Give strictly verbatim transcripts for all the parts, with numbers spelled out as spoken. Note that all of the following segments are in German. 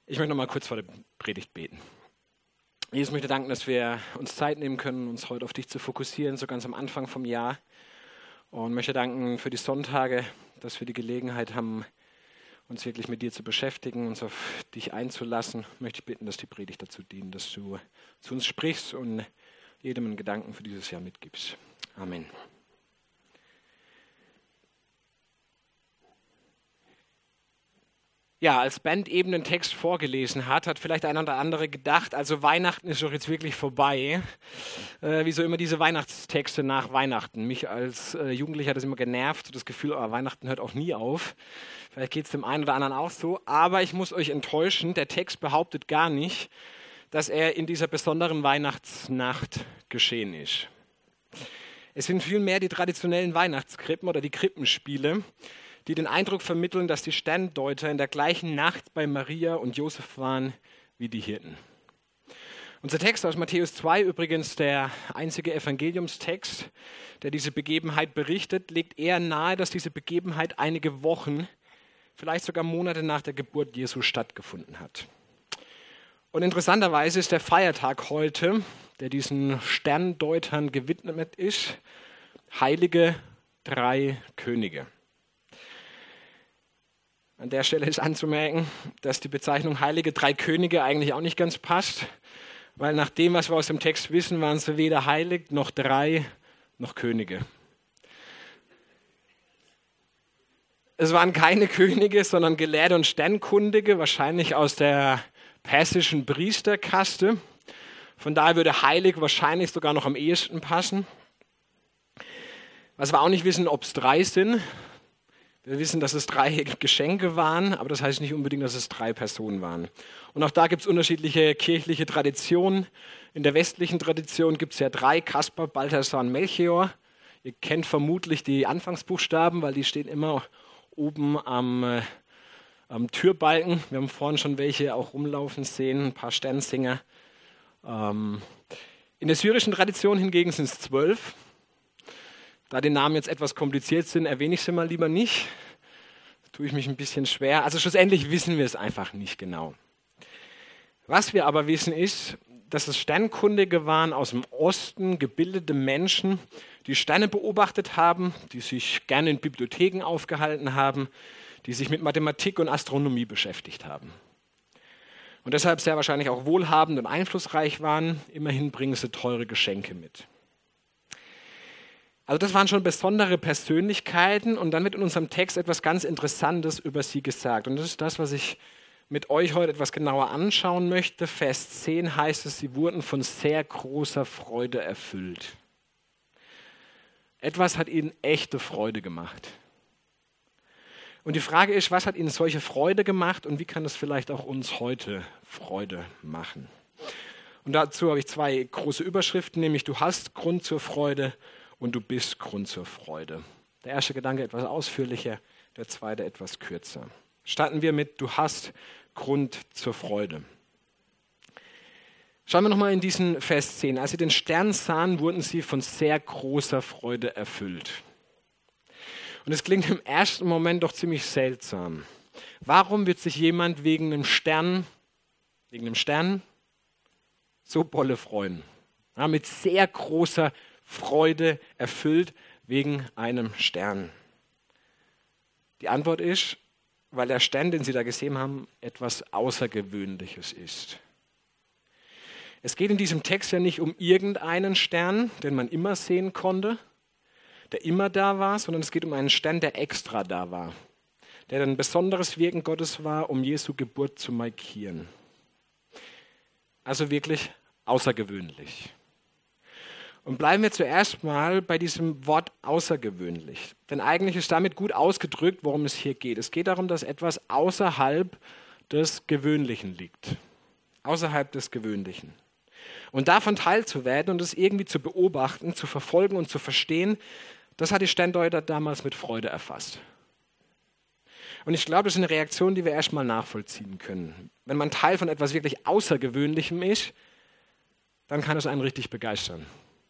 Ich möchte noch mal kurz vor der Predigt beten. Jesus, möchte danken, dass wir uns Zeit nehmen können, uns heute auf dich zu fokussieren, so ganz am Anfang vom Jahr. Und möchte danken für die Sonntage, dass wir die Gelegenheit haben, uns wirklich mit dir zu beschäftigen, uns auf dich einzulassen. Möchte ich bitten, dass die Predigt dazu dient, dass du zu uns sprichst und jedem einen Gedanken für dieses Jahr mitgibst. Amen. Ja, als Band eben den Text vorgelesen hat, hat vielleicht ein oder andere gedacht, also Weihnachten ist doch jetzt wirklich vorbei. Äh, wieso immer diese Weihnachtstexte nach Weihnachten? Mich als äh, Jugendlicher hat das immer genervt, so das Gefühl, oh, Weihnachten hört auch nie auf. Vielleicht geht es dem einen oder anderen auch so, aber ich muss euch enttäuschen, der Text behauptet gar nicht, dass er in dieser besonderen Weihnachtsnacht geschehen ist. Es sind vielmehr die traditionellen Weihnachtskrippen oder die Krippenspiele, die den Eindruck vermitteln, dass die Sterndeuter in der gleichen Nacht bei Maria und Josef waren wie die Hirten. Unser Text aus Matthäus zwei, übrigens der einzige Evangeliumstext, der diese Begebenheit berichtet, legt eher nahe, dass diese Begebenheit einige Wochen, vielleicht sogar Monate nach der Geburt Jesu stattgefunden hat. Und interessanterweise ist der Feiertag heute, der diesen Sterndeutern gewidmet ist, Heilige Drei Könige. An der Stelle ist anzumerken, dass die Bezeichnung Heilige Drei Könige eigentlich auch nicht ganz passt, weil nach dem, was wir aus dem Text wissen, waren sie weder heilig, noch drei, noch Könige. Es waren keine Könige, sondern Gelehrte und Sternkundige, wahrscheinlich aus der persischen Priesterkaste. Von daher würde heilig wahrscheinlich sogar noch am ehesten passen. Was wir auch nicht wissen, ob es drei sind. Wir wissen, dass es drei Geschenke waren, aber das heißt nicht unbedingt, dass es drei Personen waren. Und auch da gibt es unterschiedliche kirchliche Traditionen. In der westlichen Tradition gibt es ja drei, Kaspar, Balthasar und Melchior. Ihr kennt vermutlich die Anfangsbuchstaben, weil die stehen immer oben am, äh, am Türbalken. Wir haben vorhin schon welche auch rumlaufen sehen, ein paar Sternsinger. Ähm, in der syrischen Tradition hingegen sind es zwölf. Da die Namen jetzt etwas kompliziert sind, erwähne ich sie mal lieber nicht. Da tue ich mich ein bisschen schwer. Also schlussendlich wissen wir es einfach nicht genau. Was wir aber wissen ist, dass es Sternkundige waren aus dem Osten, gebildete Menschen, die Sterne beobachtet haben, die sich gerne in Bibliotheken aufgehalten haben, die sich mit Mathematik und Astronomie beschäftigt haben. Und deshalb sehr wahrscheinlich auch wohlhabend und einflussreich waren. Immerhin bringen sie teure Geschenke mit. Also das waren schon besondere Persönlichkeiten und dann wird in unserem Text etwas ganz Interessantes über sie gesagt. Und das ist das, was ich mit euch heute etwas genauer anschauen möchte. Vers zehn heißt es, sie wurden von sehr großer Freude erfüllt. Etwas hat ihnen echte Freude gemacht. Und die Frage ist, was hat ihnen solche Freude gemacht und wie kann es vielleicht auch uns heute Freude machen? Und dazu habe ich zwei große Überschriften, nämlich du hast Grund zur Freude und du bist Grund zur Freude. Der erste Gedanke etwas ausführlicher, der zweite etwas kürzer. Starten wir mit, du hast Grund zur Freude. Schauen wir nochmal in diesen Vers zehn. Als sie den Stern sahen, wurden sie von sehr großer Freude erfüllt. Und es klingt im ersten Moment doch ziemlich seltsam. Warum wird sich jemand wegen einem Stern, wegen einem Stern so dolle freuen? Ja, mit sehr großer Freude erfüllt wegen einem Stern. Die Antwort ist, weil der Stern, den sie da gesehen haben, etwas Außergewöhnliches ist. Es geht in diesem Text ja nicht um irgendeinen Stern, den man immer sehen konnte, der immer da war, sondern es geht um einen Stern, der extra da war, der ein besonderes Wirken Gottes war, um Jesu Geburt zu markieren. Also wirklich außergewöhnlich. Und bleiben wir zuerst mal bei diesem Wort außergewöhnlich. Denn eigentlich ist damit gut ausgedrückt, worum es hier geht. Es geht darum, dass etwas außerhalb des Gewöhnlichen liegt. Außerhalb des Gewöhnlichen. Und davon teilzuwerden und es irgendwie zu beobachten, zu verfolgen und zu verstehen, das hat die Sterndeuter damals mit Freude erfasst. Und ich glaube, das ist eine Reaktion, die wir erstmal nachvollziehen können. Wenn man Teil von etwas wirklich Außergewöhnlichem ist, dann kann es einen richtig begeistern.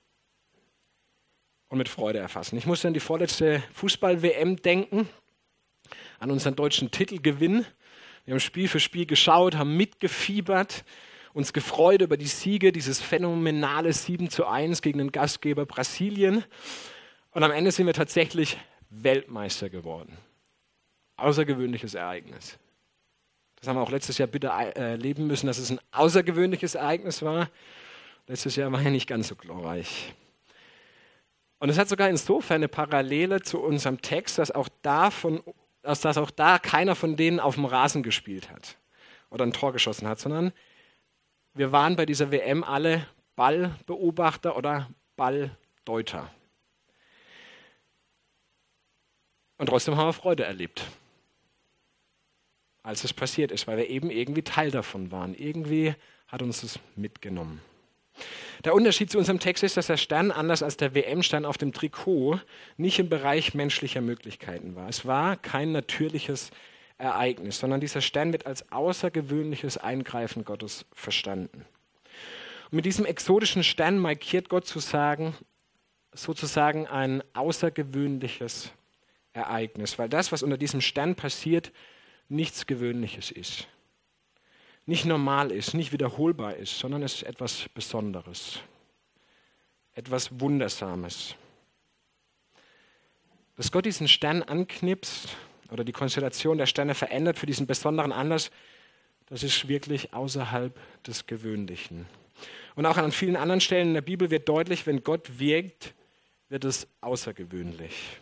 Und mit Freude erfassen. Ich muss an die vorletzte Fußball-W M denken, an unseren deutschen Titelgewinn. Wir haben Spiel für Spiel geschaut, haben mitgefiebert, uns gefreut über die Siege, dieses phänomenale sieben zu eins gegen den Gastgeber Brasilien. Und am Ende sind wir tatsächlich Weltmeister geworden. Außergewöhnliches Ereignis. Das haben wir auch letztes Jahr bitter erleben müssen, dass es ein außergewöhnliches Ereignis war. Letztes Jahr war ja nicht ganz so glorreich. Und es hat sogar insofern eine Parallele zu unserem Text, dass auch da, von, dass auch da keiner von denen auf dem Rasen gespielt hat oder ein Tor geschossen hat, sondern wir waren bei dieser W M alle Ballbeobachter oder Balldeuter. Und trotzdem haben wir Freude erlebt, als es passiert ist, weil wir eben irgendwie Teil davon waren. Irgendwie hat uns das mitgenommen. Der Unterschied zu unserem Text ist, dass der Stern, anders als der W M-Stern auf dem Trikot, nicht im Bereich menschlicher Möglichkeiten war. Es war kein natürliches Ereignis, sondern dieser Stern wird als außergewöhnliches Eingreifen Gottes verstanden. Und mit diesem exotischen Stern markiert Gott zu sagen, sozusagen ein außergewöhnliches Ereignis, weil das, was unter diesem Stern passiert, nichts Gewöhnliches ist. Nicht normal ist, nicht wiederholbar ist, sondern es ist etwas Besonderes, etwas Wundersames. Dass Gott diesen Stern anknipst oder die Konstellation der Sterne verändert für diesen besonderen Anlass, das ist wirklich außerhalb des Gewöhnlichen. Und auch an vielen anderen Stellen in der Bibel wird deutlich, wenn Gott wirkt, wird es außergewöhnlich.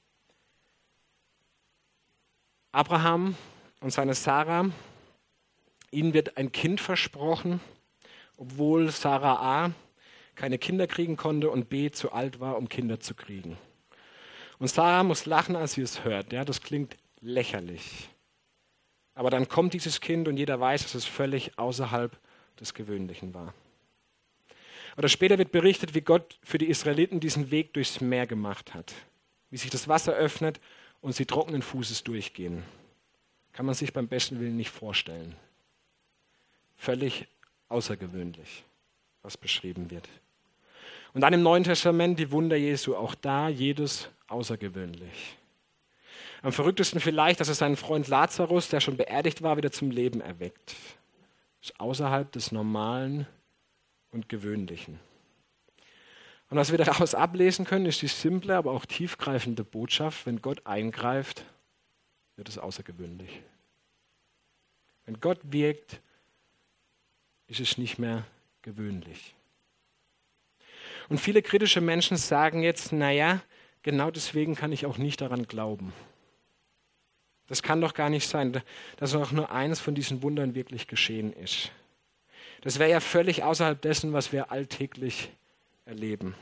Abraham und seine Sarah, ihnen wird ein Kind versprochen, obwohl Sarah A. keine Kinder kriegen konnte und B. zu alt war, um Kinder zu kriegen. Und Sarah muss lachen, als sie es hört. Ja, das klingt lächerlich. Aber dann kommt dieses Kind und jeder weiß, dass es völlig außerhalb des Gewöhnlichen war. Oder später wird berichtet, wie Gott für die Israeliten diesen Weg durchs Meer gemacht hat. Wie sich das Wasser öffnet und sie trockenen Fußes durchgehen. Kann man sich beim besten Willen nicht vorstellen. Völlig außergewöhnlich, was beschrieben wird. Und dann im Neuen Testament die Wunder Jesu, auch da jedes außergewöhnlich. Am verrücktesten vielleicht, dass er seinen Freund Lazarus, der schon beerdigt war, wieder zum Leben erweckt. Das ist außerhalb des Normalen und Gewöhnlichen. Und was wir daraus ablesen können, ist die simple, aber auch tiefgreifende Botschaft: Wenn Gott eingreift, wird es außergewöhnlich. Wenn Gott wirkt, ist es nicht mehr gewöhnlich. Und viele kritische Menschen sagen jetzt, naja, genau deswegen kann ich auch nicht daran glauben. Das kann doch gar nicht sein, dass auch nur eins von diesen Wundern wirklich geschehen ist. Das wäre ja völlig außerhalb dessen, was wir alltäglich erleben.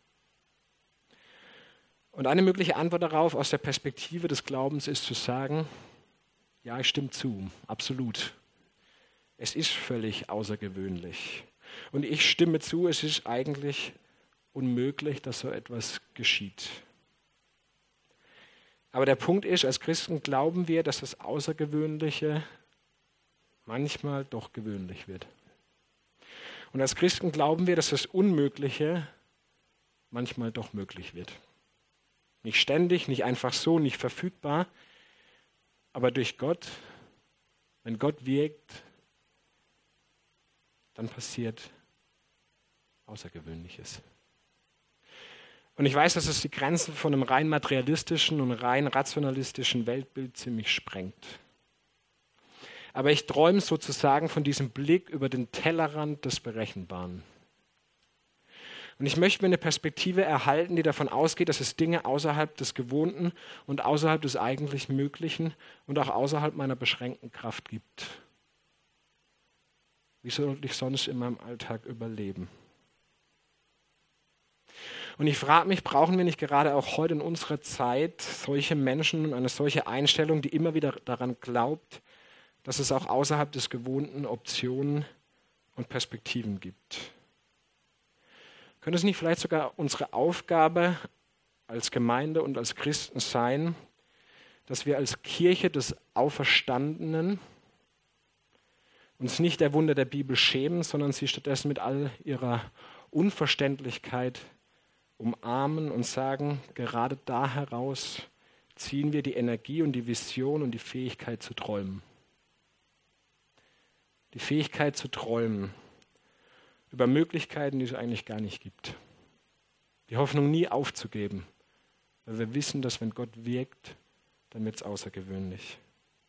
Und eine mögliche Antwort darauf aus der Perspektive des Glaubens ist zu sagen, ja, ich stimme zu, absolut. Es ist völlig außergewöhnlich. Und ich stimme zu, es ist eigentlich unmöglich, dass so etwas geschieht. Aber der Punkt ist, als Christen glauben wir, dass das Außergewöhnliche manchmal doch gewöhnlich wird. Und als Christen glauben wir, dass das Unmögliche manchmal doch möglich wird. Nicht ständig, nicht einfach so, nicht verfügbar, aber durch Gott, wenn Gott wirkt, dann passiert Außergewöhnliches. Und ich weiß, dass es die Grenzen von einem rein materialistischen und rein rationalistischen Weltbild ziemlich sprengt. Aber ich träume sozusagen von diesem Blick über den Tellerrand des Berechenbaren. Und ich möchte mir eine Perspektive erhalten, die davon ausgeht, dass es Dinge außerhalb des Gewohnten und außerhalb des eigentlich Möglichen und auch außerhalb meiner beschränkten Kraft gibt. Wie soll ich sonst in meinem Alltag überleben? Und ich frage mich, brauchen wir nicht gerade auch heute in unserer Zeit solche Menschen und eine solche Einstellung, die immer wieder daran glaubt, dass es auch außerhalb des Gewohnten Optionen und Perspektiven gibt? Könnte es nicht vielleicht sogar unsere Aufgabe als Gemeinde und als Christen sein, dass wir als Kirche des Auferstandenen uns nicht der Wunder der Bibel schämen, sondern sie stattdessen mit all ihrer Unverständlichkeit umarmen und sagen, gerade da heraus ziehen wir die Energie und die Vision und die Fähigkeit zu träumen. Die Fähigkeit zu träumen über Möglichkeiten, die es eigentlich gar nicht gibt. Die Hoffnung nie aufzugeben, weil wir wissen, dass wenn Gott wirkt, dann wird es außergewöhnlich.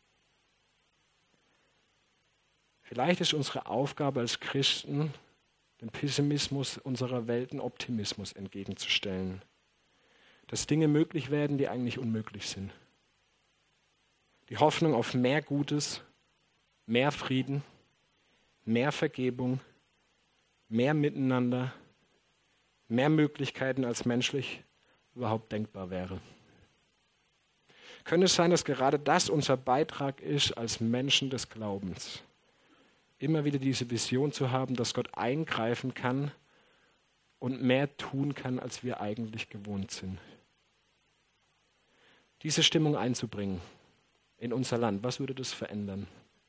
Vielleicht ist unsere Aufgabe als Christen, dem Pessimismus unserer Welt einen Optimismus entgegenzustellen. Dass Dinge möglich werden, die eigentlich unmöglich sind. Die Hoffnung auf mehr Gutes, mehr Frieden, mehr Vergebung, mehr Miteinander, mehr Möglichkeiten als menschlich überhaupt denkbar wäre. Könnte es sein, dass gerade das unser Beitrag ist als Menschen des Glaubens? Immer wieder diese Vision zu haben, dass Gott eingreifen kann und mehr tun kann, als wir eigentlich gewohnt sind. Diese Stimmung einzubringen in unser Land, was würde das verändern?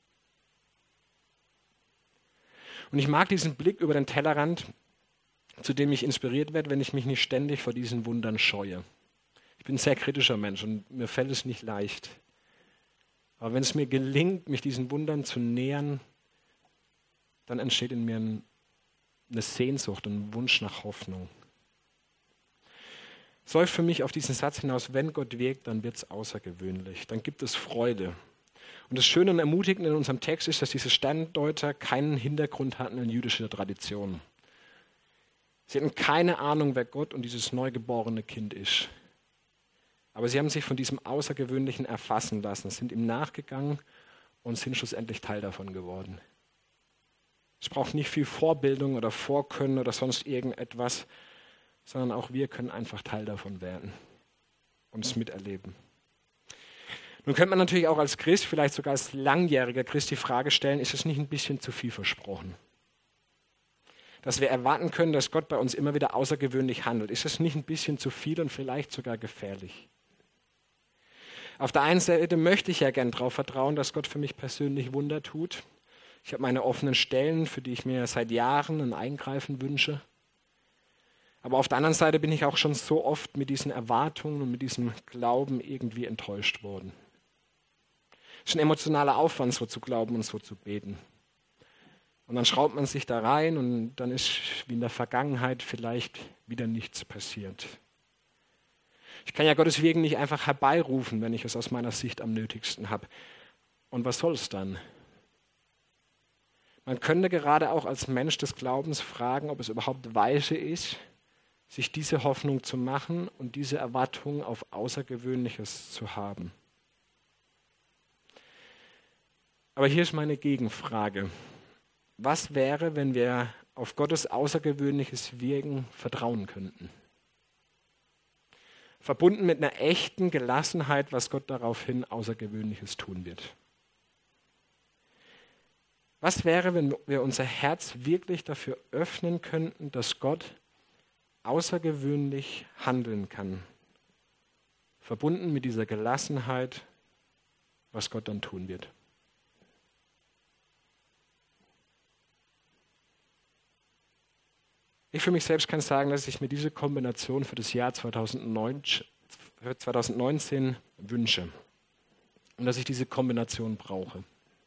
Und ich mag diesen Blick über den Tellerrand, zu dem ich inspiriert werde, wenn ich mich nicht ständig vor diesen Wundern scheue. Ich bin ein sehr kritischer Mensch und mir fällt es nicht leicht. Aber wenn es mir gelingt, mich diesen Wundern zu nähern, dann entsteht in mir ein, eine Sehnsucht, ein Wunsch nach Hoffnung. Es läuft für mich auf diesen Satz hinaus, wenn Gott wirkt, dann wird es außergewöhnlich, dann gibt es Freude. Und das Schöne und Ermutigende in unserem Text ist, dass diese Sterndeuter keinen Hintergrund hatten in jüdischer Tradition. Sie hatten keine Ahnung, wer Gott und dieses neugeborene Kind ist. Aber sie haben sich von diesem Außergewöhnlichen erfassen lassen, sind ihm nachgegangen und sind schlussendlich Teil davon geworden. Es braucht nicht viel Vorbildung oder Vorkönnen oder sonst irgendetwas, sondern auch wir können einfach Teil davon werden und es miterleben. Nun könnte man natürlich auch als Christ, vielleicht sogar als langjähriger Christ, die Frage stellen, ist es nicht ein bisschen zu viel versprochen? Dass wir erwarten können, dass Gott bei uns immer wieder außergewöhnlich handelt. Ist es nicht ein bisschen zu viel und vielleicht sogar gefährlich? Auf der einen Seite möchte ich ja gern darauf vertrauen, dass Gott für mich persönlich Wunder tut. Ich habe meine offenen Stellen, für die ich mir seit Jahren ein Eingreifen wünsche. Aber auf der anderen Seite bin ich auch schon so oft mit diesen Erwartungen und mit diesem Glauben irgendwie enttäuscht worden. Es ist ein emotionaler Aufwand, so zu glauben und so zu beten. Und dann schraubt man sich da rein und dann ist wie in der Vergangenheit vielleicht wieder nichts passiert. Ich kann ja Gottes Wirken nicht einfach herbeirufen, wenn ich es aus meiner Sicht am nötigsten habe. Und was soll es dann? Man könnte gerade auch als Mensch des Glaubens fragen, ob es überhaupt weise ist, sich diese Hoffnung zu machen und diese Erwartung auf Außergewöhnliches zu haben. Aber hier ist meine Gegenfrage. Was wäre, wenn wir auf Gottes außergewöhnliches Wirken vertrauen könnten? Verbunden mit einer echten Gelassenheit, was Gott daraufhin Außergewöhnliches tun wird. Was wäre, wenn wir unser Herz wirklich dafür öffnen könnten, dass Gott außergewöhnlich handeln kann? Verbunden mit dieser Gelassenheit, was Gott dann tun wird. Ich für mich selbst kann sagen, dass ich mir diese Kombination für das Jahr zweitausendneunzehn wünsche und dass ich diese Kombination brauche.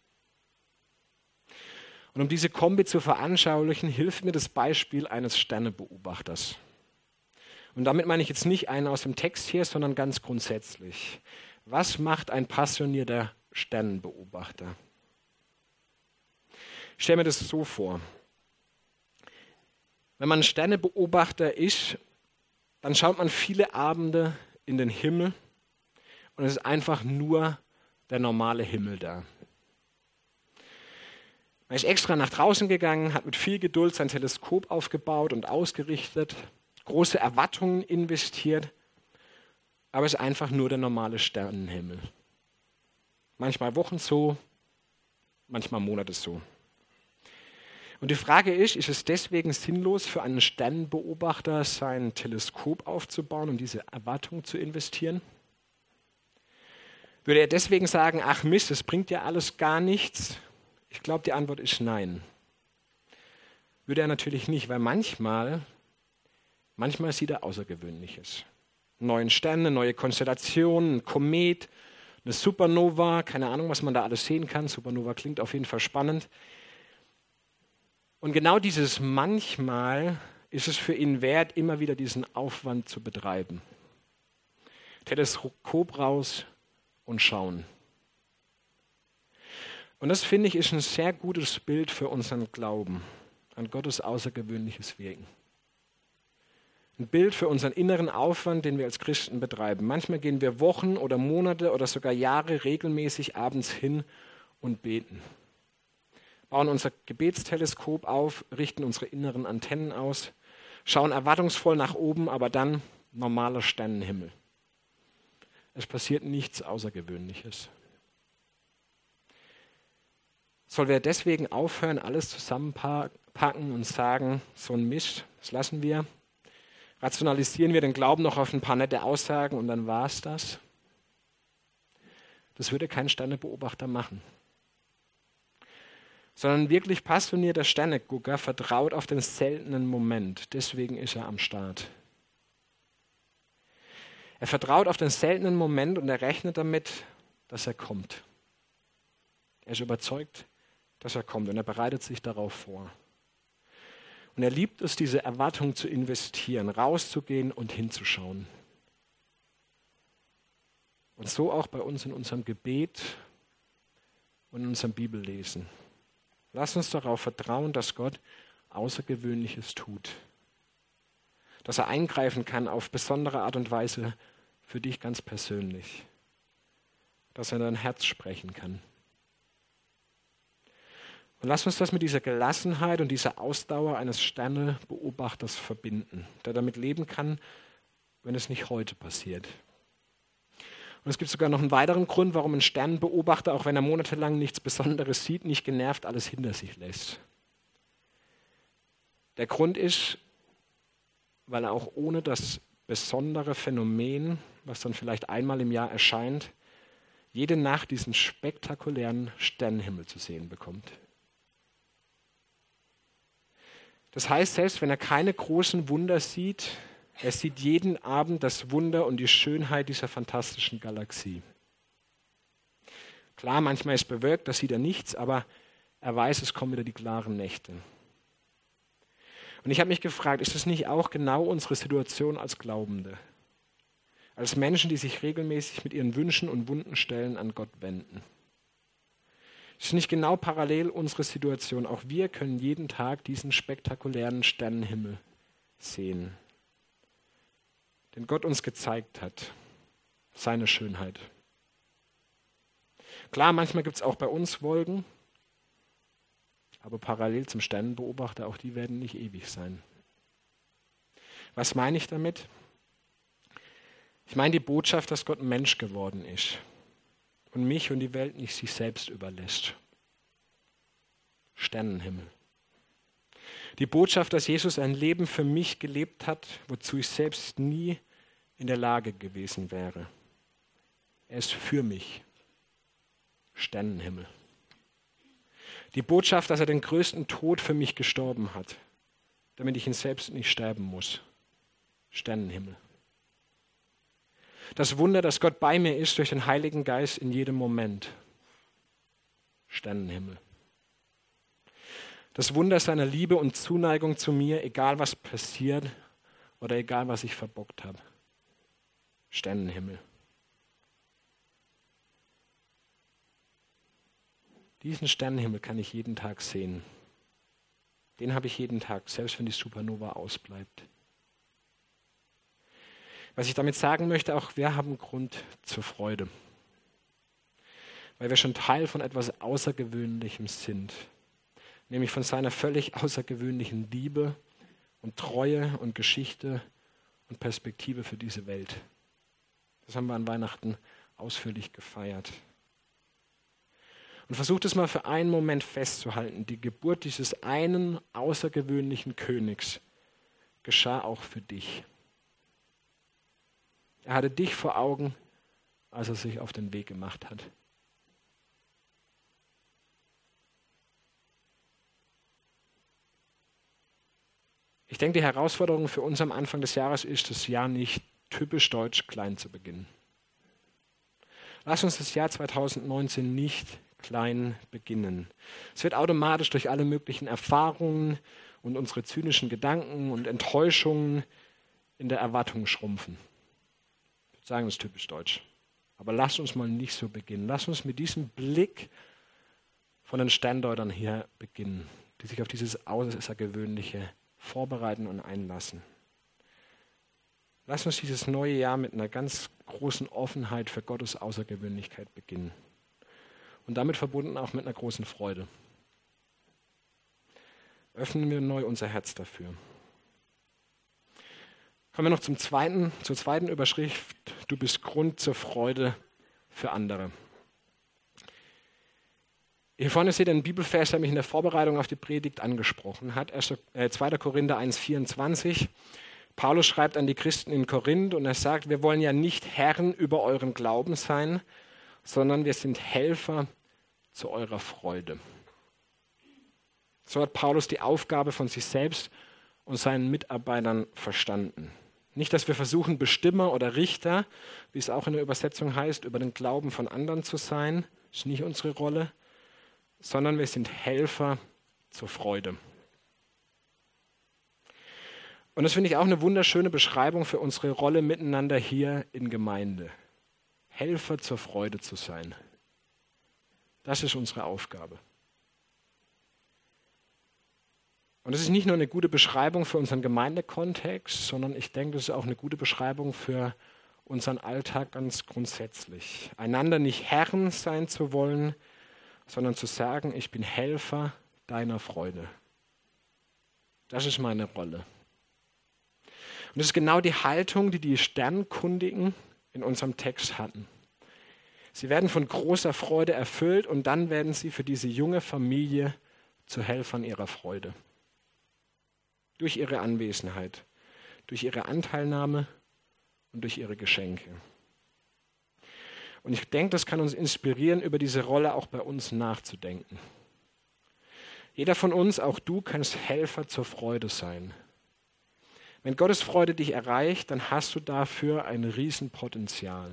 Und um diese Kombi zu veranschaulichen, hilft mir das Beispiel eines Sternebeobachters. Und damit meine ich jetzt nicht einen aus dem Text hier, sondern ganz grundsätzlich. Was macht ein passionierter Sternenbeobachter? Ich stelle mir das so vor. Wenn man Sternebeobachter ist, dann schaut man viele Abende in den Himmel und es ist einfach nur der normale Himmel da. Man ist extra nach draußen gegangen, hat mit viel Geduld sein Teleskop aufgebaut und ausgerichtet, große Erwartungen investiert, aber es ist einfach nur der normale Sternenhimmel. Manchmal Wochen so, manchmal Monate so. Und die Frage ist, ist es deswegen sinnlos für einen Sternenbeobachter, sein Teleskop aufzubauen und diese Erwartung zu investieren? Würde er deswegen sagen, ach Mist, das bringt ja alles gar nichts? Ich glaube, die Antwort ist nein. Würde er natürlich nicht, weil manchmal, manchmal sieht er Außergewöhnliches. Neuen Sterne, neue Konstellationen, ein Komet, eine Supernova, keine Ahnung, was man da alles sehen kann. Supernova klingt auf jeden Fall spannend. Und genau dieses manchmal ist es für ihn wert, immer wieder diesen Aufwand zu betreiben. Teleskop raus und schauen. Und das, finde ich, ist ein sehr gutes Bild für unseren Glauben an Gottes außergewöhnliches Wirken. Ein Bild für unseren inneren Aufwand, den wir als Christen betreiben. Manchmal gehen wir Wochen oder Monate oder sogar Jahre regelmäßig abends hin und beten. Bauen unser Gebetsteleskop auf, richten unsere inneren Antennen aus, schauen erwartungsvoll nach oben, aber dann normaler Sternenhimmel. Es passiert nichts Außergewöhnliches. Sollen wir deswegen aufhören, alles zusammenpacken und sagen, so ein Mist, das lassen wir? Rationalisieren wir den Glauben noch auf ein paar nette Aussagen und dann war es das? Das würde kein Sternebeobachter machen. Sondern ein wirklich passionierter Sternegucker vertraut auf den seltenen Moment. Deswegen ist er am Start. Er vertraut auf den seltenen Moment und er rechnet damit, dass er kommt. Er ist überzeugt, dass er kommt und er bereitet sich darauf vor. Und er liebt es, diese Erwartung zu investieren, rauszugehen und hinzuschauen. Und so auch bei uns in unserem Gebet und in unserem Bibellesen. Lass uns darauf vertrauen, dass Gott Außergewöhnliches tut. Dass er eingreifen kann auf besondere Art und Weise für dich ganz persönlich. Dass er dein Herz sprechen kann. Und lass uns das mit dieser Gelassenheit und dieser Ausdauer eines Sternebeobachters verbinden, der damit leben kann, wenn es nicht heute passiert. Und es gibt sogar noch einen weiteren Grund, warum ein Sternenbeobachter, auch wenn er monatelang nichts Besonderes sieht, nicht genervt alles hinter sich lässt. Der Grund ist, weil er auch ohne das besondere Phänomen, was dann vielleicht einmal im Jahr erscheint, jede Nacht diesen spektakulären Sternenhimmel zu sehen bekommt. Das heißt, selbst wenn er keine großen Wunder sieht, er sieht jeden Abend das Wunder und die Schönheit dieser fantastischen Galaxie. Klar, manchmal ist bewölkt, da sieht er nichts, aber er weiß, es kommen wieder die klaren Nächte. Und ich habe mich gefragt, ist das nicht auch genau unsere Situation als Glaubende? Als Menschen, die sich regelmäßig mit ihren Wünschen und Wundenstellen an Gott wenden. Ist nicht genau parallel unsere Situation? Auch wir können jeden Tag diesen spektakulären Sternenhimmel sehen, den Gott uns gezeigt hat, seine Schönheit. Klar, manchmal gibt es auch bei uns Wolken, aber parallel zum Sternenbeobachter, auch die werden nicht ewig sein. Was meine ich damit? Ich meine die Botschaft, dass Gott Mensch geworden ist und mich und die Welt nicht sich selbst überlässt. Sternenhimmel. Die Botschaft, dass Jesus ein Leben für mich gelebt hat, wozu ich selbst nie in der Lage gewesen wäre. Er ist für mich. Sternenhimmel. Die Botschaft, dass er den größten Tod für mich gestorben hat, damit ich ihn selbst nicht sterben muss. Sternenhimmel. Das Wunder, dass Gott bei mir ist durch den Heiligen Geist in jedem Moment. Sternenhimmel. Das Wunder seiner Liebe und Zuneigung zu mir, egal was passiert oder egal was ich verbockt habe. Sternenhimmel. Diesen Sternenhimmel kann ich jeden Tag sehen. Den habe ich jeden Tag, selbst wenn die Supernova ausbleibt. Was ich damit sagen möchte, auch wir haben Grund zur Freude. Weil wir schon Teil von etwas Außergewöhnlichem sind. Nämlich von seiner völlig außergewöhnlichen Liebe und Treue und Geschichte und Perspektive für diese Welt. Das haben wir an Weihnachten ausführlich gefeiert. Und versucht es mal für einen Moment festzuhalten. Die Geburt dieses einen außergewöhnlichen Königs geschah auch für dich. Er hatte dich vor Augen, als er sich auf den Weg gemacht hat. Ich denke, die Herausforderung für uns am Anfang des Jahres ist, das Jahr nicht typisch deutsch klein zu beginnen. Lass uns das Jahr zwanzig neunzehn nicht klein beginnen. Es wird automatisch durch alle möglichen Erfahrungen und unsere zynischen Gedanken und Enttäuschungen in der Erwartung schrumpfen. Ich würde sagen, das ist typisch deutsch. Aber lasst uns mal nicht so beginnen. Lasst uns mit diesem Blick von den Sterndeutern hier beginnen, die sich auf dieses Außergewöhnliche vorbereiten und einlassen. Lasst uns dieses neue Jahr mit einer ganz großen Offenheit für Gottes Außergewöhnlichkeit beginnen. Und damit verbunden auch mit einer großen Freude. Öffnen wir neu unser Herz dafür. Kommen wir noch zum zweiten, zur zweiten Überschrift. Du bist Grund zur Freude für andere. Hier vorne seht ihr einen Bibelvers, der mich in der Vorbereitung auf die Predigt angesprochen hat. zweiter Korinther eins vierundzwanzig. Paulus schreibt an die Christen in Korinth und er sagt, wir wollen ja nicht Herren über euren Glauben sein, sondern wir sind Helfer zu eurer Freude. So hat Paulus die Aufgabe von sich selbst und seinen Mitarbeitern verstanden. Nicht, dass wir versuchen, Bestimmer oder Richter, wie es auch in der Übersetzung heißt, über den Glauben von anderen zu sein, das ist nicht unsere Rolle, sondern wir sind Helfer zur Freude. Und das finde ich auch eine wunderschöne Beschreibung für unsere Rolle miteinander hier in Gemeinde. Helfer zur Freude zu sein. Das ist unsere Aufgabe. Und das ist nicht nur eine gute Beschreibung für unseren Gemeindekontext, sondern ich denke, das ist auch eine gute Beschreibung für unseren Alltag ganz grundsätzlich. Einander nicht Herren sein zu wollen, sondern zu sagen, ich bin Helfer deiner Freude. Das ist meine Rolle. Und das ist genau die Haltung, die die Sternkundigen in unserem Text hatten. Sie werden von großer Freude erfüllt und dann werden sie für diese junge Familie zu Helfern ihrer Freude. Durch ihre Anwesenheit, durch ihre Anteilnahme und durch ihre Geschenke. Und ich denke, das kann uns inspirieren, über diese Rolle auch bei uns nachzudenken. Jeder von uns, auch du, kannst Helfer zur Freude sein. Wenn Gottes Freude dich erreicht, dann hast du dafür ein Riesenpotenzial.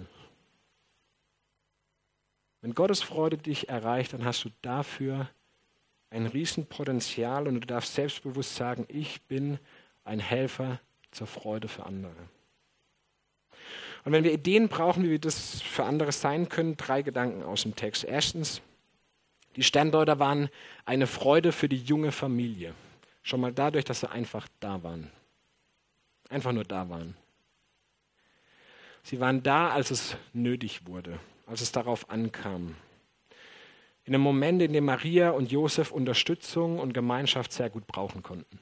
Wenn Gottes Freude dich erreicht, dann hast du dafür ein Riesenpotenzial und du darfst selbstbewusst sagen, ich bin ein Helfer zur Freude für andere. Und wenn wir Ideen brauchen, wie wir das für andere sein können, drei Gedanken aus dem Text. Erstens, die Sterndeuter waren eine Freude für die junge Familie. Schon mal dadurch, dass sie einfach da waren. Einfach nur da waren. Sie waren da, als es nötig wurde, als es darauf ankam. In einem Moment, in dem Maria und Josef Unterstützung und Gemeinschaft sehr gut brauchen konnten.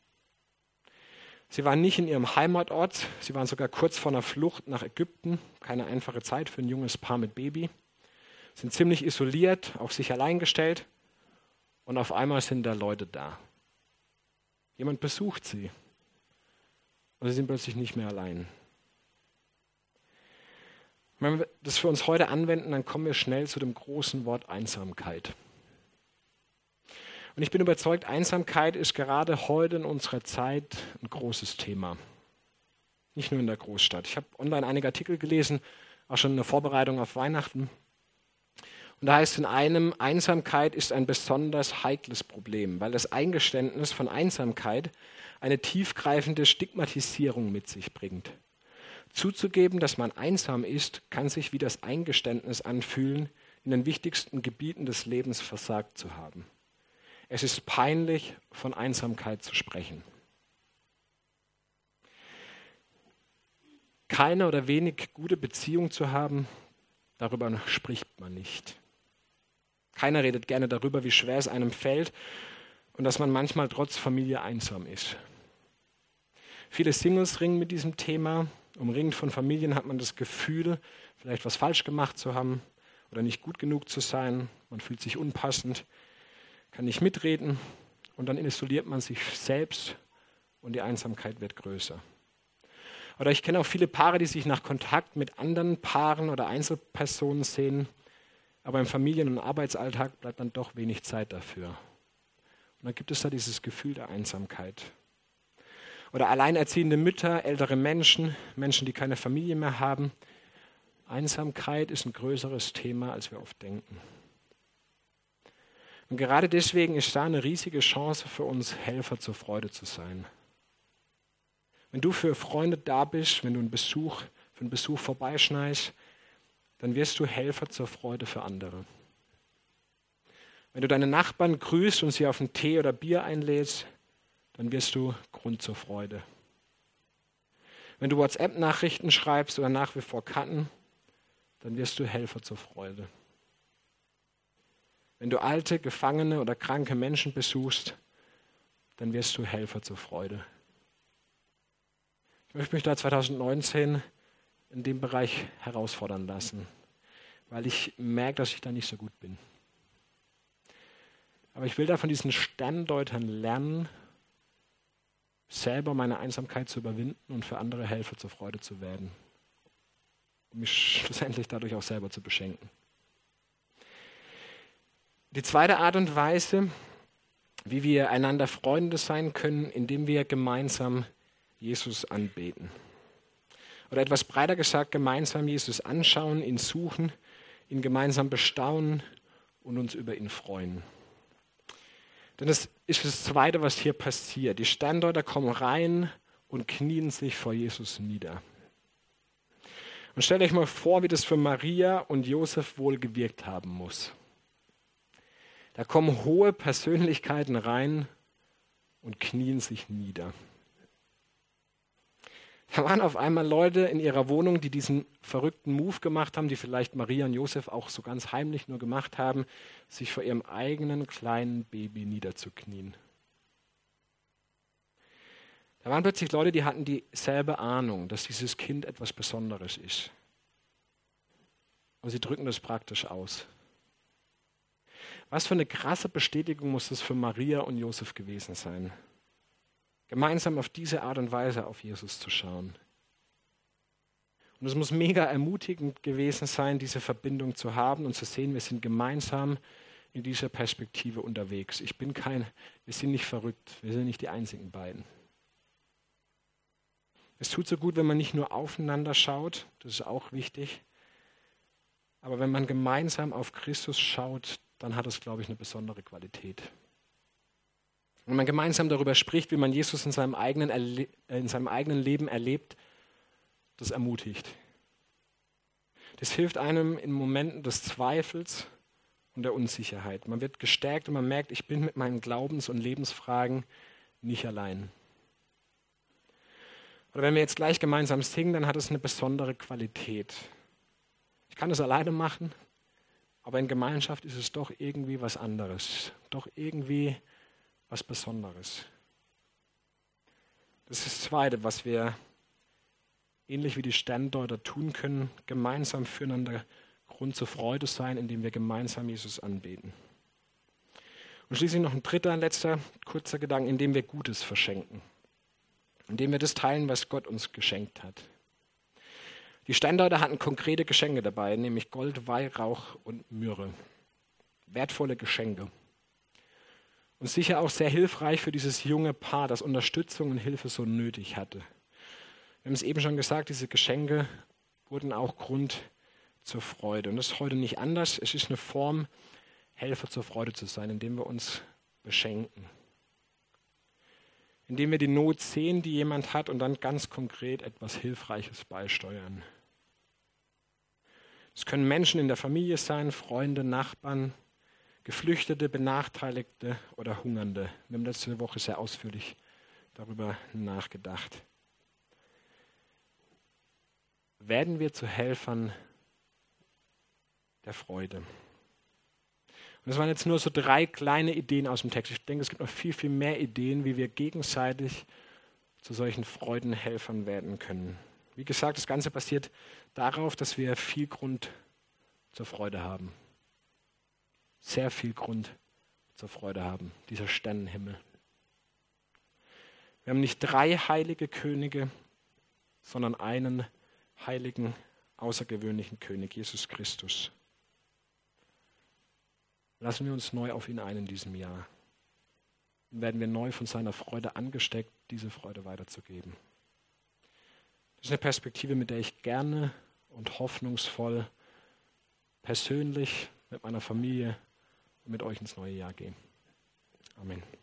Sie waren nicht in ihrem Heimatort, sie waren sogar kurz vor einer Flucht nach Ägypten. Keine einfache Zeit für ein junges Paar mit Baby. Sind ziemlich isoliert, auf sich allein gestellt und auf einmal sind da Leute da. Jemand besucht sie und sie sind plötzlich nicht mehr allein. Wenn wir das für uns heute anwenden, dann kommen wir schnell zu dem großen Wort Einsamkeit. Und ich bin überzeugt, Einsamkeit ist gerade heute in unserer Zeit ein großes Thema. Nicht nur in der Großstadt. Ich habe online einige Artikel gelesen, auch schon in der Vorbereitung auf Weihnachten. Und da heißt in einem, Einsamkeit ist ein besonders heikles Problem, weil das Eingeständnis von Einsamkeit eine tiefgreifende Stigmatisierung mit sich bringt. Zuzugeben, dass man einsam ist, kann sich wie das Eingeständnis anfühlen, in den wichtigsten Gebieten des Lebens versagt zu haben. Es ist peinlich, von Einsamkeit zu sprechen. Keine oder wenig gute Beziehung zu haben, darüber spricht man nicht. Keiner redet gerne darüber, wie schwer es einem fällt und dass man manchmal trotz Familie einsam ist. Viele Singles ringen mit diesem Thema. Umringt von Familien hat man das Gefühl, vielleicht was falsch gemacht zu haben oder nicht gut genug zu sein. Man fühlt sich unpassend, kann nicht mitreden und dann isoliert man sich selbst und die Einsamkeit wird größer. Oder ich kenne auch viele Paare, die sich nach Kontakt mit anderen Paaren oder Einzelpersonen sehen, aber im Familien- und Arbeitsalltag bleibt dann doch wenig Zeit dafür. Und dann gibt es da dieses Gefühl der Einsamkeit. Oder alleinerziehende Mütter, ältere Menschen, Menschen, die keine Familie mehr haben. Einsamkeit ist ein größeres Thema, als wir oft denken. Und gerade deswegen ist da eine riesige Chance für uns, Helfer zur Freude zu sein. Wenn du für Freunde da bist, wenn du einen Besuch, für einen Besuch vorbeischneist, dann wirst du Helfer zur Freude für andere. Wenn du deine Nachbarn grüßt und sie auf einen Tee oder Bier einlädst, dann wirst du Grund zur Freude. Wenn du WhatsApp-Nachrichten schreibst oder nach wie vor Karten, dann wirst du Helfer zur Freude. Wenn du alte, gefangene oder kranke Menschen besuchst, dann wirst du Helfer zur Freude. Ich möchte mich da zwanzig neunzehn in dem Bereich herausfordern lassen, weil ich merke, dass ich da nicht so gut bin. Aber ich will da von diesen Sterndeutern lernen, selber meine Einsamkeit zu überwinden und für andere Helfer zur Freude zu werden. Um mich schlussendlich dadurch auch selber zu beschenken. Die zweite Art und Weise, wie wir einander Freunde sein können, indem wir gemeinsam Jesus anbeten. Oder etwas breiter gesagt, gemeinsam Jesus anschauen, ihn suchen, ihn gemeinsam bestaunen und uns über ihn freuen. Denn das ist das Zweite, was hier passiert. Die Sterndeuter kommen rein und knien sich vor Jesus nieder. Und stellt euch mal vor, wie das für Maria und Josef wohl gewirkt haben muss. Da kommen hohe Persönlichkeiten rein und knien sich nieder. Da waren auf einmal Leute in ihrer Wohnung, die diesen verrückten Move gemacht haben, die vielleicht Maria und Josef auch so ganz heimlich nur gemacht haben, sich vor ihrem eigenen kleinen Baby niederzuknien. Da waren plötzlich Leute, die hatten dieselbe Ahnung, dass dieses Kind etwas Besonderes ist. Und sie drücken das praktisch aus. Was für eine krasse Bestätigung muss das für Maria und Josef gewesen sein, gemeinsam auf diese Art und Weise auf Jesus zu schauen. Und es muss mega ermutigend gewesen sein, diese Verbindung zu haben und zu sehen, wir sind gemeinsam in dieser Perspektive unterwegs. Ich bin kein, wir sind nicht verrückt, wir sind nicht die einzigen beiden. Es tut so gut, wenn man nicht nur aufeinander schaut, das ist auch wichtig, aber wenn man gemeinsam auf Christus schaut, dann hat es, glaube ich, eine besondere Qualität. Wenn man gemeinsam darüber spricht, wie man Jesus in seinem eigenen, Erle- in seinem eigenen Leben erlebt, das ermutigt. Das hilft einem in Momenten des Zweifels und der Unsicherheit. Man wird gestärkt und man merkt, ich bin mit meinen Glaubens- und Lebensfragen nicht allein. Oder wenn wir jetzt gleich gemeinsam singen, dann hat es eine besondere Qualität. Ich kann es alleine machen, aber in Gemeinschaft ist es doch irgendwie was anderes, doch irgendwie was Besonderes. Das ist das Zweite, was wir ähnlich wie die Sterndeuter tun können, gemeinsam füreinander Grund zur Freude sein, indem wir gemeinsam Jesus anbeten. Und schließlich noch ein dritter, letzter, kurzer Gedanke, indem wir Gutes verschenken. Indem wir das teilen, was Gott uns geschenkt hat. Die Sterndeuter hatten konkrete Geschenke dabei, nämlich Gold, Weihrauch und Myrrhe. Wertvolle Geschenke. Und sicher auch sehr hilfreich für dieses junge Paar, das Unterstützung und Hilfe so nötig hatte. Wir haben es eben schon gesagt, diese Geschenke wurden auch Grund zur Freude. Und das ist heute nicht anders. Es ist eine Form, Helfer zur Freude zu sein, indem wir uns beschenken. Indem wir die Not sehen, die jemand hat und dann ganz konkret etwas Hilfreiches beisteuern. Es können Menschen in der Familie sein, Freunde, Nachbarn, Geflüchtete, Benachteiligte oder Hungernde. Wir haben letzte Woche sehr ausführlich darüber nachgedacht. Werden wir zu Helfern der Freude? Und das waren jetzt nur so drei kleine Ideen aus dem Text. Ich denke, es gibt noch viel, viel mehr Ideen, wie wir gegenseitig zu solchen Freudenhelfern werden können. Wie gesagt, das Ganze basiert darauf, dass wir viel Grund zur Freude haben. Sehr viel Grund zur Freude haben, dieser Sternenhimmel. Wir haben nicht drei heilige Könige, sondern einen heiligen, außergewöhnlichen König, Jesus Christus. Lassen wir uns neu auf ihn ein in diesem Jahr. Dann werden wir neu von seiner Freude angesteckt, diese Freude weiterzugeben. Das ist eine Perspektive, mit der ich gerne und hoffnungsvoll persönlich mit meiner Familie mit euch ins neue Jahr gehen. Amen.